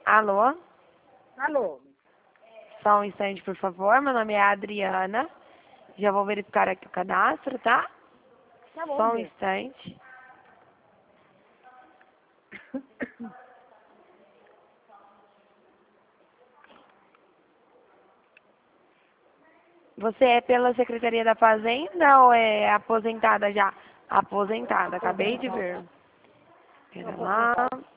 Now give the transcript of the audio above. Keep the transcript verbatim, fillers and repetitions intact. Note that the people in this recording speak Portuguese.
Alô? Alô? Só um instante, por favor. Meu nome é Adriana. Já vou verificar aqui o cadastro, tá? Tá bom, Só um Bê. instante. Você é pela Secretaria da Fazenda ou é aposentada já? Aposentada, acabei de ver. Pera lá.